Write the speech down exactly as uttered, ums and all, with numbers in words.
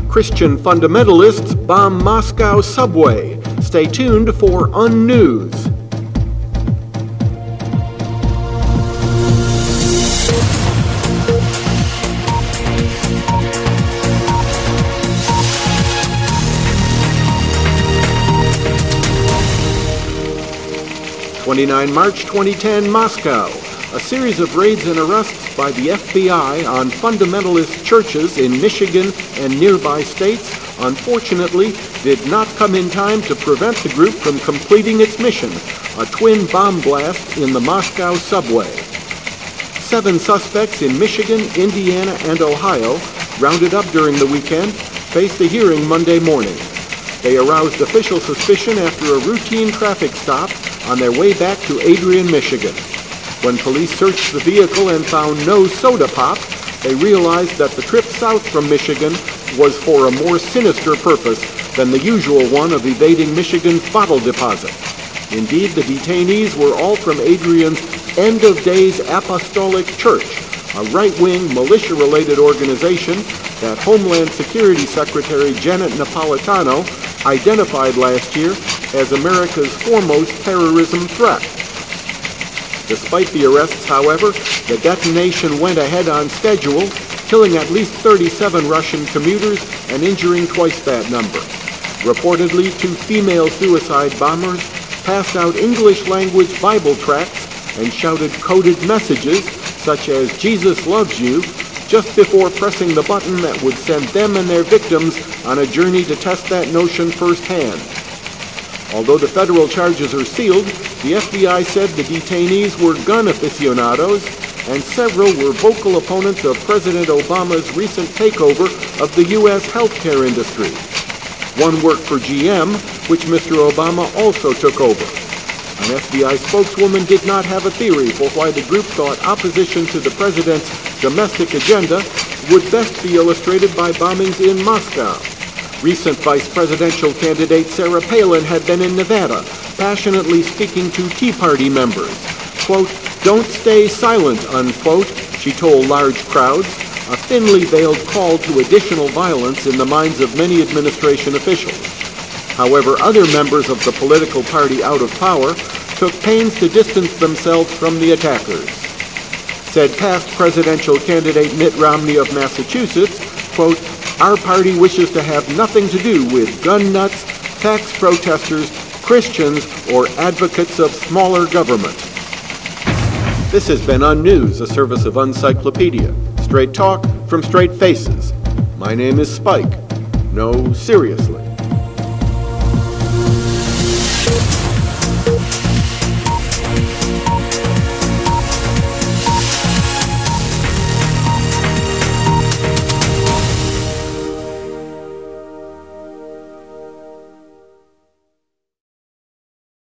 Christian fundamentalists bomb Moscow subway. Stay tuned for Unnews. twenty-ninth of March twenty ten, Moscow. A series of raids and arrests by the F B I on fundamentalist churches in Michigan and nearby states, unfortunately, did not come in time to prevent the group from completing its mission, a twin bomb blast in the Moscow subway. Seven suspects in Michigan, Indiana, and Ohio, rounded up during the weekend, faced a hearing Monday morning. They aroused official suspicion after a routine traffic stop on their way back to Adrian, Michigan. When police searched the vehicle and found no soda pop, they realized that the trip south from Michigan was for a more sinister purpose than the usual one of evading Michigan's bottle deposit. Indeed, the detainees were all from Adrian's End of Days Apostolic Church, a right-wing militia-related organization that Homeland Security Secretary Janet Napolitano identified last year as America's foremost terrorism threat. Despite the arrests, however, the detonation went ahead on schedule, killing at least thirty-seven Russian commuters and injuring twice that number. Reportedly, two female suicide bombers passed out English-language Bible tracts and shouted coded messages such as "Jesus loves you," just before pressing the button that would send them and their victims on a journey to test that notion firsthand. Although the federal charges are sealed, the F B I said the detainees were gun aficionados, and several were vocal opponents of President Obama's recent takeover of the U S healthcare industry. One worked for G M, which Mister Obama also took over. An F B I spokeswoman did not have a theory for why the group thought opposition to the president's domestic agenda would best be illustrated by bombings in Moscow. Recent vice presidential candidate Sarah Palin had been in Nevada, passionately speaking to Tea Party members. Quote, "Don't stay silent," unquote, she told large crowds, a thinly veiled call to additional violence in the minds of many administration officials. However, other members of the political party out of power took pains to distance themselves from the attackers. Said past presidential candidate Mitt Romney of Massachusetts, quote, "Our party wishes to have nothing to do with gun nuts, tax protesters, Christians, or advocates of smaller government." This has been Unnews, a service of Uncyclopedia. Straight talk from straight faces. My name is Spike. No, seriously.